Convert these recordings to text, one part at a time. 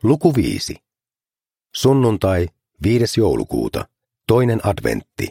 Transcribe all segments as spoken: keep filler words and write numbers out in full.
Luku viisi. Sunnuntai, viides joulukuuta, toinen adventti.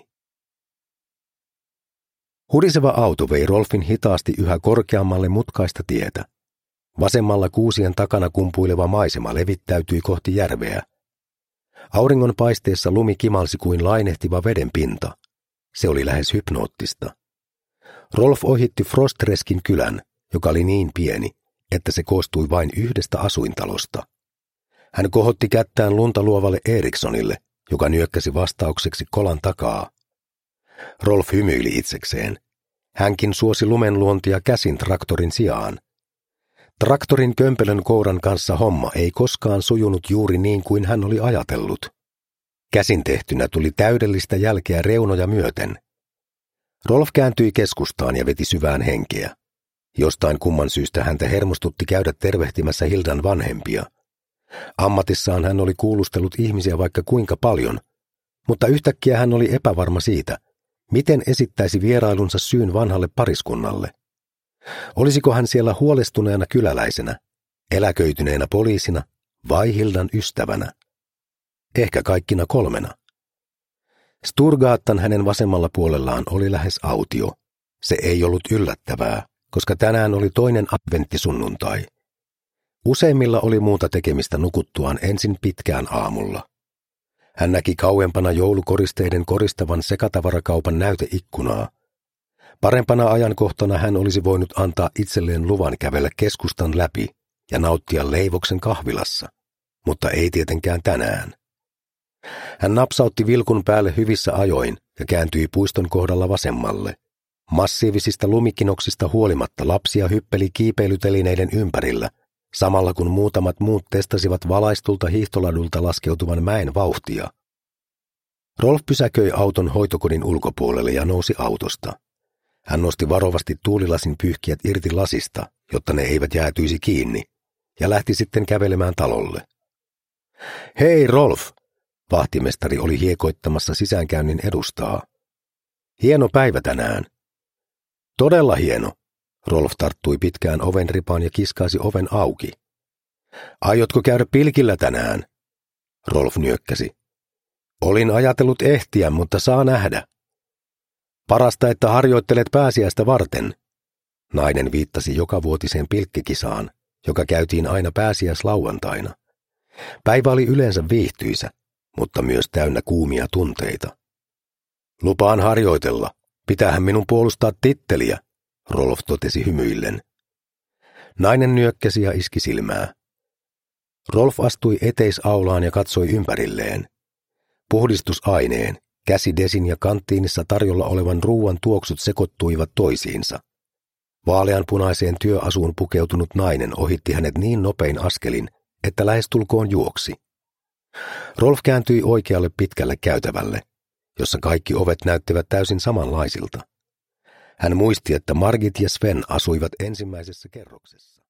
Huriseva auto vei Rolfin hitaasti yhä korkeammalle mutkaista tietä. Vasemmalla kuusien takana kumpuileva maisema levittäytyi kohti järveä. Auringon paisteessa lumi kimalsi kuin lainehtiva vedenpinta. Se oli lähes hypnoottista. Rolf ohitti Frostreskin kylän, joka oli niin pieni, että se koostui vain yhdestä asuintalosta. Hän kohotti kättään lunta luovalle Erikssonille, joka nyökkäsi vastaukseksi kolan takaa. Rolf hymyili itsekseen. Hänkin suosi lumenluontia käsin traktorin sijaan. Traktorin kömpelön kouran kanssa homma ei koskaan sujunut juuri niin kuin hän oli ajatellut. Käsin tehtynä tuli täydellistä jälkeä reunoja myöten. Rolf kääntyi keskustaan ja veti syvään henkeä. Jostain kumman syystä häntä hermostutti käydä tervehtimässä Hildan vanhempia. Ammatissaan hän oli kuulustellut ihmisiä vaikka kuinka paljon, mutta yhtäkkiä hän oli epävarma siitä, miten esittäisi vierailunsa syyn vanhalle pariskunnalle. Olisiko hän siellä huolestuneena kyläläisenä, eläköityneenä poliisina vai Hildan ystävänä? Ehkä kaikkina kolmena. Sturgaattan hänen vasemmalla puolellaan oli lähes autio. Se ei ollut yllättävää, koska tänään oli toinen adventtisunnuntai. Useimmilla oli muuta tekemistä nukuttuaan ensin pitkään aamulla. Hän näki kauempana joulukoristeiden koristavan sekatavarakaupan näyteikkunaa. Parempana ajankohtana hän olisi voinut antaa itselleen luvan kävellä keskustan läpi ja nauttia leivoksen kahvilassa, mutta ei tietenkään tänään. Hän napsautti vilkun päälle hyvissä ajoin ja kääntyi puiston kohdalla vasemmalle. Massiivisista lumikinoksista huolimatta lapsia hyppeli kiipeilytelineiden ympärillä, samalla kun muutamat muut testasivat valaistulta hiihtoladulta laskeutuvan mäen vauhtia. Rolf pysäköi auton hoitokodin ulkopuolelle ja nousi autosta. Hän nosti varovasti tuulilasin pyyhkijät irti lasista, jotta ne eivät jäätyisi kiinni, ja lähti sitten kävelemään talolle. Hei Rolf! Vahtimestari oli hiekoittamassa sisäänkäynnin edustaa. Hieno päivä tänään. Todella hieno. Rolf tarttui pitkään ovenripaan ja kiskaisi oven auki. Aiotko käydä pilkillä tänään? Rolf nyökkäsi. Olin ajatellut ehtiä, mutta saa nähdä. Parasta, että harjoittelet pääsiäistä varten. Nainen viittasi jokavuotiseen pilkkikisaan, joka käytiin aina pääsiäislauantaina. Päivä oli yleensä viihtyisä, mutta myös täynnä kuumia tunteita. Lupaan harjoitella. Pitäähän minun puolustaa titteliä, Rolf totesi hymyillen. Nainen nyökkäsi ja iski silmää. Rolf astui eteisaulaan ja katsoi ympärilleen. Puhdistusaineen, käsidesin ja kanttiinissa tarjolla olevan ruuan tuoksut sekoittuivat toisiinsa. Vaaleanpunaiseen työasuun pukeutunut nainen ohitti hänet niin nopein askelin, että lähestulkoon juoksi. Rolf kääntyi oikealle pitkälle käytävälle, jossa kaikki ovet näyttivät täysin samanlaisilta. Hän muisti, että Margit ja Sven asuivat ensimmäisessä kerroksessa.